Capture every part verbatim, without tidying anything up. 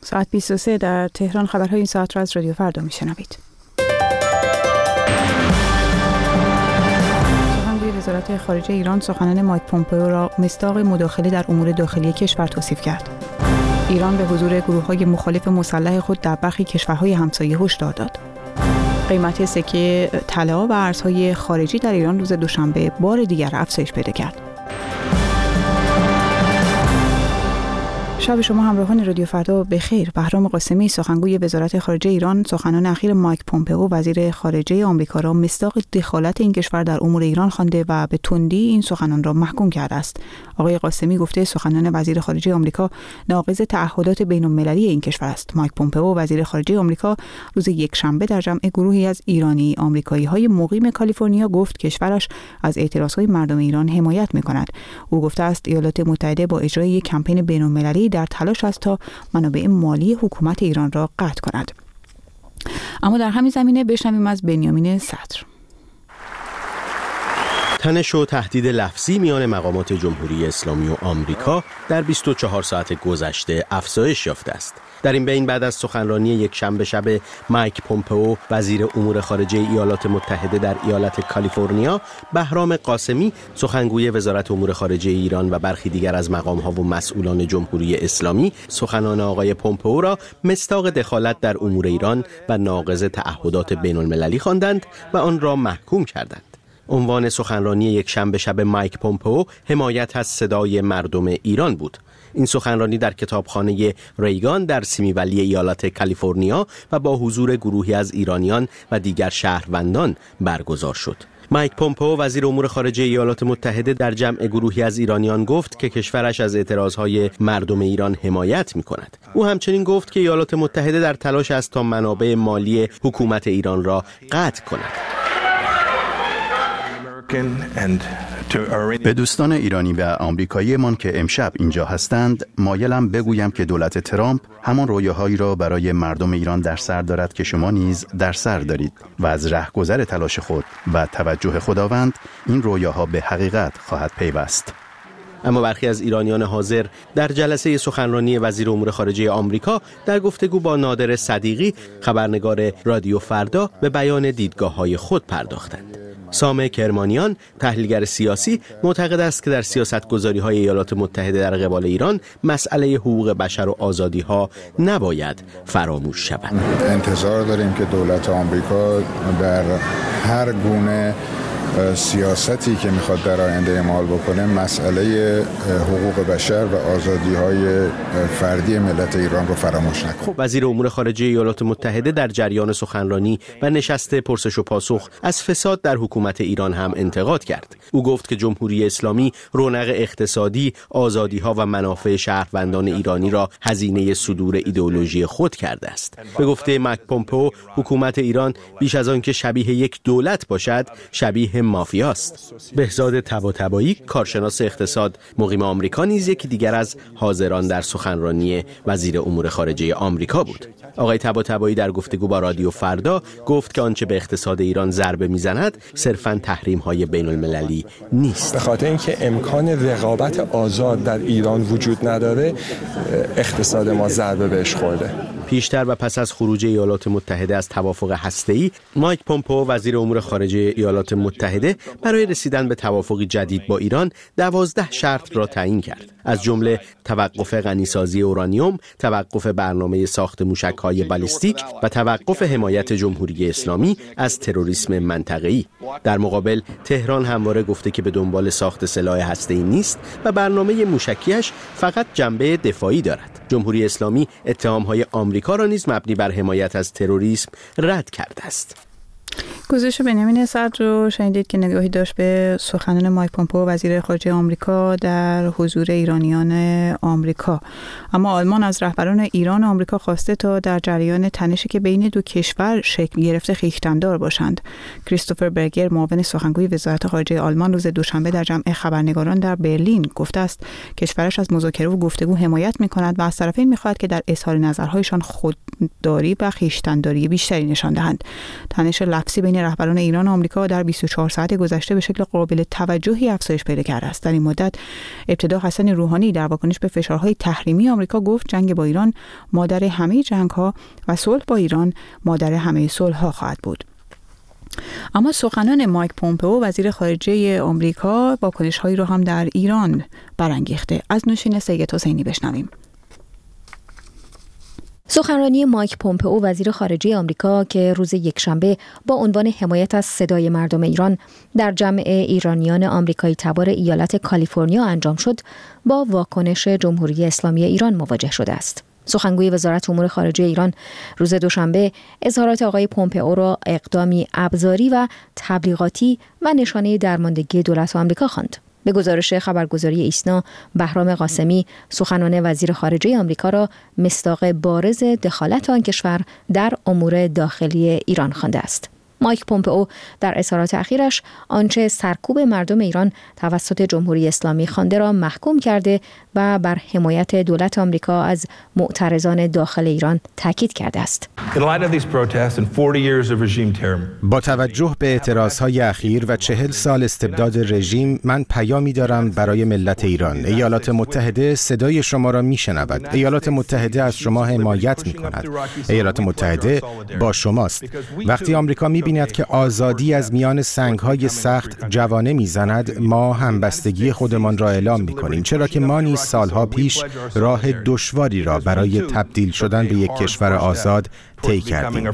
ساعت بیست و سه در تهران. خبرهای این ساعت را از رادیو فردا میشنوید. سخنگوی وزارت خارجه ایران سخنان مایک پومپئو را مصداق مداخله در امور داخلی کشور توصیف کرد. ایران به حضور گروه‌های مخالف مسلح خود در برخی کشورهای همسایه هشدار داد. قیمت سکه طلا و ارزهای خارجی در ایران روز دوشنبه بار دیگر افزایش پیدا کرد. شب شما همراهان رادیو فردا بخیر. بهرام قاسمی سخنگوی وزارت خارجه ایران سخنان اخیر مایک پومپئو وزیر خارجه آمریکا را مصداق دخالت این کشور در امور ایران خوانده و به تندی این سخنان را محکوم کرده است. آقای قاسمی گفته سخنان وزیر خارجه آمریکا ناقض تعهدات بین‌المللی این کشور است. مایک پومپئو وزیر خارجه آمریکا روز یکشنبه در جمع گروهی از ایرانی آمریکایی‌های مقیم کالیفرنیا گفت کشورش از اعتراضهای مردم ایران حمایت می‌کند. او گفته است ایالات متحده با اجرای یک کمپین بین‌المللی در تلاش است تا منابع مالی حکومت ایران را قطع کند. اما در همین زمینه بشنویم از بنیامین صدر. تنش و تهدید لفظی میان مقامات جمهوری اسلامی و آمریکا در بیست و چهار ساعت گذشته افزایش یافته است. در این بین بعد از سخنرانی یک شنبه شب مایک پومپئو وزیر امور خارجه ایالات متحده در ایالت کالیفرنیا، بهرام قاسمی سخنگوی وزارت امور خارجه ایران و برخی دیگر از مقام‌ها و مسئولان جمهوری اسلامی سخنان آقای پومپئو را مصداق دخالت در امور ایران و ناقض تعهدات بین‌المللی خواندند و آن را محکوم کردند. عنوان سخنرانی یک شنبه شب مایک پومپئو حمایت از صدای مردم ایران بود. این سخنرانی در کتابخانه ریگان در سیمی ولی ایالت کالیفرنیا و با حضور گروهی از ایرانیان و دیگر شهروندان برگزار شد. مایک پومپئو وزیر امور خارجه ایالات متحده در جمع گروهی از ایرانیان گفت که کشورش از اعتراضهای مردم ایران حمایت می‌کند. او همچنین گفت که ایالات متحده در تلاش است تا منابع مالی حکومت ایران را قطع کند. به دوستان ایرانی و آمریکایی من که امشب اینجا هستند مایلم بگویم که دولت ترامپ همان رویاهایی را برای مردم ایران در سر دارد که شما نیز در سر دارید و از رهگذر تلاش خود و توجه خداوند این رویاها به حقیقت خواهد پیوست. اما برخی از ایرانیان حاضر در جلسه سخنرانی وزیر امور خارجه آمریکا در گفتگو با نادر صدیقی خبرنگار رادیو فردا به بیان دیدگاه‌های خود پرداختند. سامع کرمانیان تحلیلگر سیاسی معتقد است که در سیاست‌گذاری‌های ایالات متحده در قبال ایران مسئله حقوق بشر و آزادی‌ها نباید فراموش شود. انتظار داریم که دولت آمریکا در هر گونه سیاستی که میخواد در آینده اعمال بکنه مسئله حقوق بشر و آزادی‌های فردی ملت ایران رو فراموش نکنه. خب وزیر امور خارجه ایالات متحده در جریان سخنرانی و نشست پرسش و پاسخ از فساد در حکومت ایران هم انتقاد کرد. او گفت که جمهوری اسلامی رونق اقتصادی، آزادی‌ها و منافع شهروندان ایرانی را هزینه صدور ایدئولوژی خود کرده است. به گفته مایک پومپئو حکومت ایران بیش از آن که شبیه یک دولت باشد، شبیه مافیاست. بهزاد طباطبایی کارشناس اقتصاد مقیم آمریکا نیز یکی دیگر از حاضران در سخنرانی وزیر امور خارجه آمریکا بود. آقای طباطبایی در گفتگو با رادیو فردا گفت که آنچه به اقتصاد ایران ضربه میزند صرفاً تحریم‌های بین‌المللی نیست. به خاطر اینکه امکان رقابت آزاد در ایران وجود نداره، اقتصاد ما ضربه بهش خورده. پیشتر و پس از خروج ایالات متحده از توافق هسته‌ای، مایک پومپئو وزیر امور خارجه ایالات متحده برای رسیدن به توافقی جدید با ایران دوازده شرط را تعیین کرد. از جمله توقف غنیسازی اورانیوم، توقف برنامه ساخت موشک‌های بالستیک و توقف حمایت جمهوری اسلامی از تروریسم منطقه‌ای. در مقابل تهران همواره گفته که به دنبال ساخت سلاح هسته‌ای نیست و برنامه موشکیش فقط جنبه دفاعی دارد. جمهوری اسلامی اتهام‌های آمریکا را نیز مبنی بر حمایت از تروریسم رد کرده است. گزارش بنیامین صدر رو شنیدید که نگاهی داشت به سخنان مایک پومپئو وزیر خارجه آمریکا در حضور ایرانیان آمریکا. اما آلمان از رهبران ایران و آمریکا خواسته تا در جریان تنشی که بین دو کشور شکل گرفته خویشتن‌دار باشند. کریستوفر برگر معاون سخنگوی وزارت خارجه آلمان روز دوشنبه در جمع خبرنگاران در برلین گفته است کشورش از مذاکره و گفتگو حمایت می‌کند و از طرفین می‌خواهد که در اظهار نظرهایشان خودداری و خویشتن‌داری بیشتری نشان دهند. تنش لفظی بین رهبران ایران و آمریکا در بیست و چهار ساعت گذشته به شکل قابل توجهی افزایش پیدا کرده است. در این مدت ابتدا حسن روحانی در واکنش به فشارهای تحریمی آمریکا گفت جنگ با ایران مادر همه جنگ‌ها و صلح با ایران مادر همه صلح‌ها خواهد بود. اما سخنان مایک پومپئو وزیر خارجه آمریکا واکنش‌هایی را هم در ایران برانگیخته. از نوشین سید حسینی بشنویم. سخنرانی مایک پومپئو وزیر خارجه آمریکا که روز یکشنبه با عنوان حمایت از صدای مردم ایران در جمع ایرانیان آمریکایی تبار ایالت کالیفرنیا انجام شد، با واکنش جمهوری اسلامی ایران مواجه شده است. سخنگوی وزارت امور خارجه ایران روز دوشنبه اظهارات آقای پومپئو را اقدامی ابزاری و تبلیغاتی و نشانه درماندگی دولت آمریکا خواند. به گزارش خبرگزاری ایسنا، بهرام قاسمی سخنان وزیر خارجه آمریکا را مصداق بارز دخالت آن کشور در امور داخلی ایران خوانده است. مایک پومپئو در اظهارات اخیرش آنچه سرکوب مردم ایران توسط جمهوری اسلامی خوانده را محکوم کرده و بر حمایت دولت آمریکا از معترضان داخل ایران تاکید کرده است. با توجه به اعتراضهای اخیر و چهل سال استبداد رژیم، من پیامی دارم برای ملت ایران. ایالات متحده صدای شما را میشنود. ایالات متحده از شما حمایت میکند. ایالات متحده با شماست. وقتی آمریکا می بیند که آزادی از میان سنگ‌های سخت جوانه می‌زند، ما همبستگی خودمان را اعلام می‌کنیم، چرا که ما نیز سالها پیش راه دشواری را برای تبدیل شدن به یک کشور آزاد طی کردیم.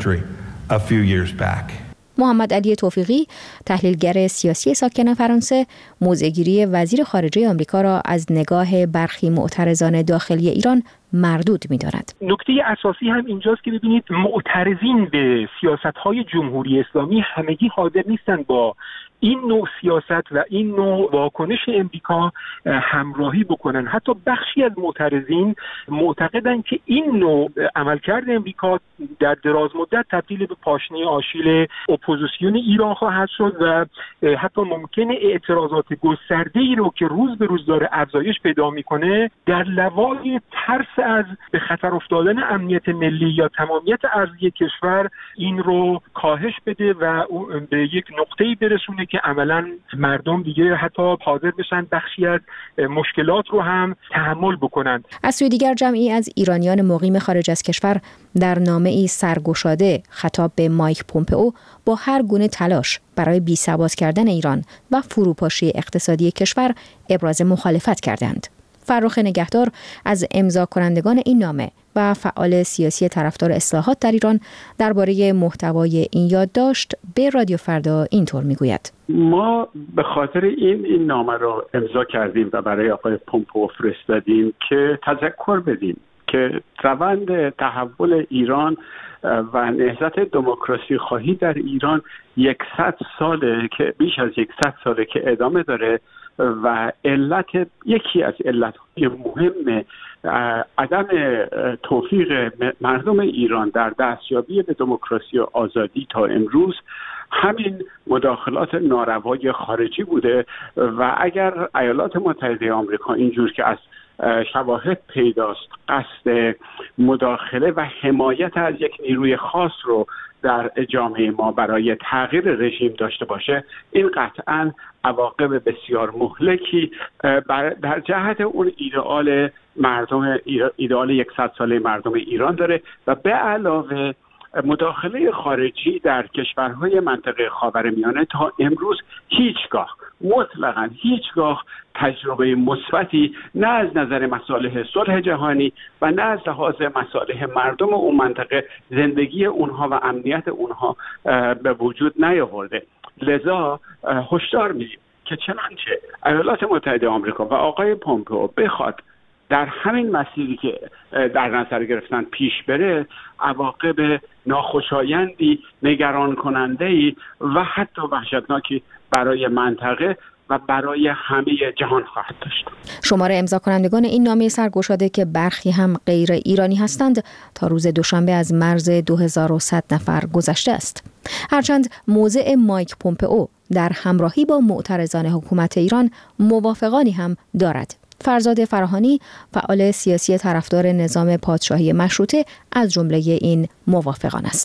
محمد علی توفیقی، تحلیلگر سیاسی ساکن فرانسه، موضع‌گیری وزیر خارجه آمریکا را از نگاه برخی معترضان داخلی ایران مردود می‌داند. نکته اساسی هم اینجاست که ببینید معترضین به سیاست‌های جمهوری اسلامی همگی حاضر نیستن با این نوع سیاست و این نوع واکنش امریکا همراهی بکنن. حتی بخشی از معترضین معتقدن که این نوع عملکرد امریکا در دراز مدت تبدیل به پاشنه آشیل اپوزیسیون ایران خواهد شد و حتی ممکنه اعتراضات گسترده‌ای رو که روز به روز داره افزایش پیدا میکنه در لوای ترس از به خطر افتادن امنیت ملی یا تمامیت ارضی کشور این رو کاهش بده و به یک نقطه‌ای برسونه که عملاً مردم دیگه حتی حاضر بشن بخشی از مشکلات رو هم تحمل بکنند. از سوی دیگر جمعی از ایرانیان مقیم خارج از کشور در نامه‌ای سرگشاده خطاب به مایک پومپئو با هر گونه تلاش برای بی‌ثبات کردن ایران و فروپاشی اقتصادی کشور ابراز مخالفت کردند. فرخ نگهدار از امضا کنندگان این نامه و فعال سیاسی طرفدار اصلاحات در ایران درباره محتوای این یادداشت به رادیو فردا اینطور میگوید: ما به خاطر این این نامه رو امضا کردیم و برای آقای پومپئو فرستادیم که تذکر بدیم که روند تحول ایران و نهضت دموکراسی خواهی در ایران صد ساله که بیش از صد ساله که ادامه داره و علت یکی از علت‌های مهم عدم توفیق مردم ایران در دستیابی به دموکراسی و آزادی تا امروز همین مداخلات ناروای خارجی بوده و اگر ایالات متحده آمریکا اینجور که از شواهد پیداست قصد مداخله و حمایت از یک نیروی خاص رو در جامعه ما برای تغییر رژیم داشته باشه، این قطعاً عواقب بسیار مهلکی در جهت اون ایدئال مردم ایدئال صد ساله مردم ایران داره و به علاوه مداخله خارجی در کشورهای منطقه خاورمیانه تا امروز هیچگاه مطلقاً هیچگاه تجربه مثبتی نه از نظر مصالح صلح جهانی و نه از لحاظ مصالح مردم اون منطقه زندگی اونها و امنیت اونها به وجود نیاورده. لذا هشدار میدیم که چنانچه ایالات متحده آمریکا و آقای پومپئو بخواد در همین مسیری که در نظر گرفتن پیش بره، عواقب ناخوشایندی، نگران کننده‌ای و حتی وحشتناکی برای منطقه و برای همه جهان خواهد داشت. شمار امضا کنندگان این نامه سرگشاده که برخی هم غیر ایرانی هستند تا روز دوشنبه از مرز دو هزار و صد نفر گذشته است. هرچند موضع مایک پومپئو در همراهی با معترضان حکومت ایران موافقانی هم دارد. فرزاد فراهانی، فعال سیاسی طرفدار نظام پادشاهی مشروطه، از جمله این موافقان است.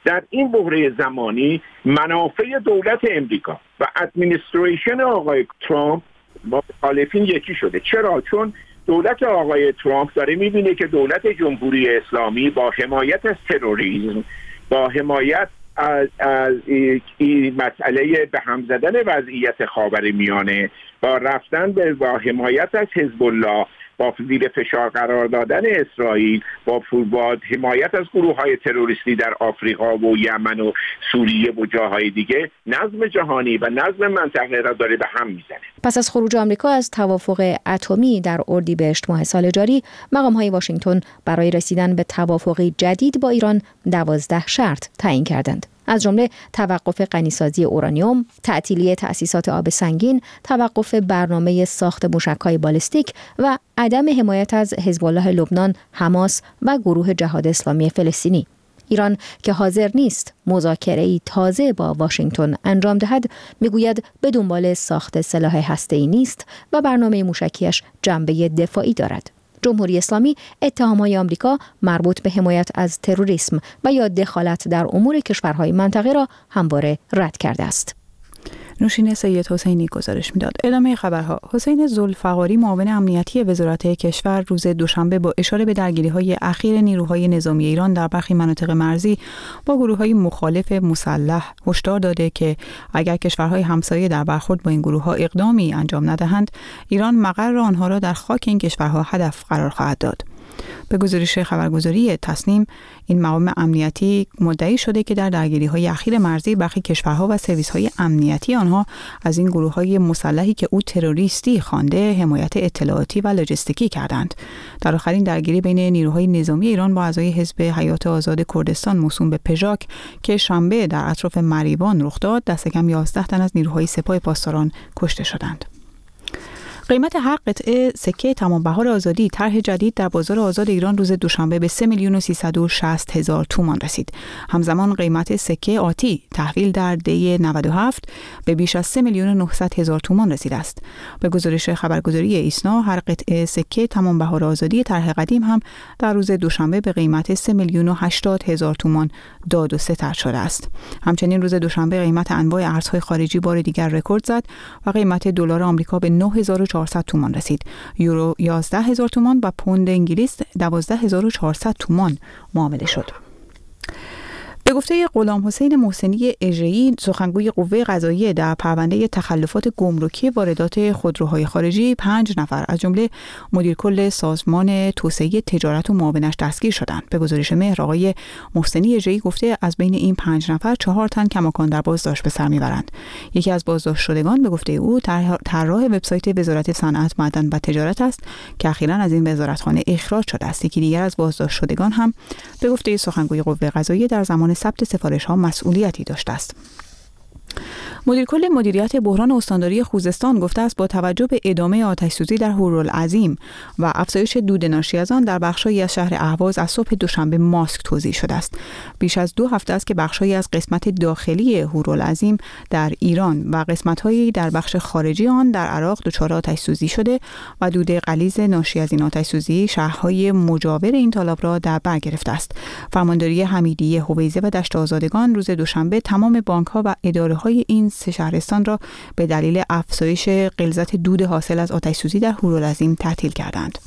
در این بحران زمانی منافع دولت امریکا و ادمنستریشن آقای ترامپ با مخالفین یکی شده. چرا؟ چون دولت آقای ترامپ داره میبینه که دولت جمهوری اسلامی با حمایت از تروریسم، با حمایت از, از این مسئله به هم زدن وضعیت خاورمیانه، با رفتن به با حمایت از حزب الله، با زیر فشار قرار دادن اسرائیل، با با حمایت از گروه‌های تروریستی در آفریقا و یمن و سوریه و جاهای دیگه، نظم جهانی و نظم منطقه را داره به هم میزنه. پس از خروج آمریکا از توافق اتمی در اردیبهشت ماه سال جاری، مقام‌های واشنگتن برای رسیدن به توافقی جدید با ایران دوازده شرط تعیین کردند. از جمله توقف غنیسازی اورانیوم، تعطیلی تأسیسات آب سنگین، توقف برنامه ساخت موشک‌های بالستیک و عدم حمایت از حزب الله لبنان، حماس و گروه جهاد اسلامی فلسطینی. ایران که حاضر نیست مذاکره‌ای تازه با واشنگتن انجام دهد، میگوید به دنبال ساخت سلاح هسته‌ای نیست و برنامه موشکیش جنبه دفاعی دارد. جمهوری اسلامی اتهام‌های آمریکا مربوط به حمایت از تروریسم و یا دخالت در امور کشورهای منطقه را همواره رد کرده است. نوشین سید حسینی گزارش میداد. ادامه خبرها. حسین ذوالفقاری معاون امنیتی وزارت کشور روز دوشنبه با اشاره به درگیری‌های اخیر نیروهای نظامی ایران در برخی مناطق مرزی با گروه‌های مخالف مسلح هشدار داده که اگر کشورهای همسایه در برخورد با این گروه‌ها اقدامی انجام ندهند، ایران مقر آنها را در خاک این کشورها هدف قرار خواهد داد. به گزارش خبرگزاری تصنیم، این مقام امنیتی مدعی شده که در درگیری‌های اخیر مرزی برخی کشورها و سرویس‌های امنیتی آنها از این گروه‌های مسلحی که او تروریستی خوانده حمایت اطلاعاتی و لوجستیکی کردند. در آخرین درگیری بین نیروهای نظامی ایران با اعضای حزب حیات آزاد کردستان موسوم به پژاک که شنبه در اطراف مریوان رخ داد، دست کم یازده تن از نیروهای سپاه پاسداران کشته شدند. قیمت هر قطعه سکه تمام بهار آزادی طرح جدید در بازار آزاد ایران روز دوشنبه به سه میلیون و سیصد و شصت هزار تومان رسید. همزمان قیمت سکه آتی تحویل در دی نود و هفت به بیش از سه میلیون و نهصد هزار تومان رسیده است. به گزارش خبرگزاری ایسنا، هر قطعه سکه تمام بهار آزادی طرح قدیم هم در روز دوشنبه به قیمت سه میلیون و هشتاد هزار تومان داد و ستر شده است. همچنین روز دوشنبه قیمت انواع ارزهای خارجی بار دیگر رکورد زد و قیمت دلار آمریکا به نه هزار و چهارصد تومان رسید. یورو یازده هزار تومان و پوند انگلیس دوازده هزار و چهارصد تومان معامله شد. به گفته غلام حسین محسنی اژه‌ای، سخنگوی قوه قضاییه، در پرونده تخلفات گمرکی واردات خودروهای خارجی پنج نفر از جمله مدیر کل سازمان توسعه تجارت و معاونش دستگیر شدند. به گزارش مهر، آقای محسنی اژه‌ای گفته از بین این پنج نفر چهار تن کماکان در بازداشت به سر میبرند. یکی از بازداشت شدگان به گفته او طراح وبسایت وزارت صنعت، معدن و تجارت است که اخیراً از این وزارتخانه اخراج شده است. یکی دیگر از بازداشت شدگان هم به گفته سخنگوی قوه قضاییه در زمان ثبت سفارش‌ها مسئولیتی داشته است. مدیر کل مدیریت بحران استانداری خوزستان گفته است با توجه به ادامه آتش‌سوزی در هورالعظیم و افزایش دود ناشی از آن در بخش‌هایی از شهر اهواز از صبح دوشنبه ماسک توزیع شده است. بیش از دو هفته است که بخش‌هایی از قسمت داخلی هورالعظیم در ایران و قسمت‌هایی در بخش خارجی آن در عراق دچار آتش‌سوزی شده و دود غلیظ ناشی از این آتش‌سوزی شهرهای مجاور این تالاب را در بر گرفته است. فرمانداری حمیدیه، هویزه و دشت آزادگان روز دوشنبه تمام بانک‌ها و اداره‌های این سه شهرستان را به دلیل افزایش غلظت دود حاصل از آتش‌سوزی در هورالعظیم تعطیل کردند.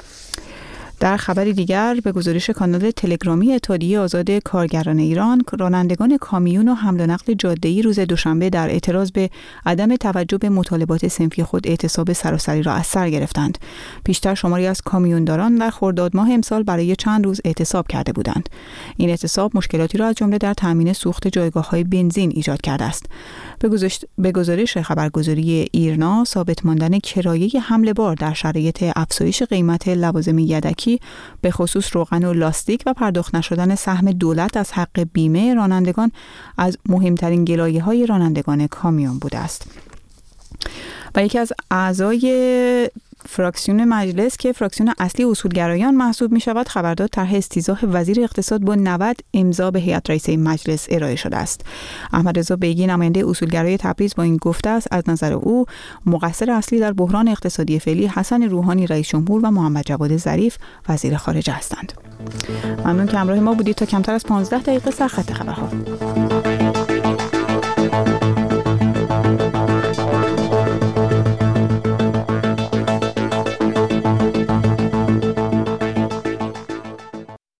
در خبری دیگر، به گزارش کانال تلگرامی اتحادیه آزاد کارگران ایران، رانندگان کامیون و حمل و نقل جاده‌ای روز دوشنبه در اعتراض به عدم توجه به مطالبات صنفی خود اعتصاب سراسری را از سر گرفتند. پیشتر شماری از کامیونداران در خرداد ماه امسال برای چند روز اعتصاب کرده بودند. این اعتصاب مشکلاتی را از جمله در تامین سوخت جایگاه‌های بنزین ایجاد کرده است. به گزارش خبرگزاری ایرنا، ثابت ماندن کرایه حمل بار در شرایط افزایش قیمت لوازم یدکی به خصوص روغن و لاستیک و پرداخت نشدن سهم دولت از حق بیمه رانندگان از مهمترین گلایه‌های رانندگان کامیون بوده است. و یکی از اعضای فراکسیون مجلس که فراکسیون اصلی اصولگرایان محسوب می شود خبر داد طرح استیضاح وزیر اقتصاد با نود امضا به هیئت رئیسه مجلس ارائه شده است. احمد رضا بیگی نماینده اصولگرای تبریز با این گفته است از نظر او مقصر اصلی در بحران اقتصادی فعلی حسن روحانی رئیس جمهور و محمد جواد ظریف وزیر خارجه هستند. ممنون که همراه ما بودید. تا کمتر از پانزده دقیقه سرخط خبرها.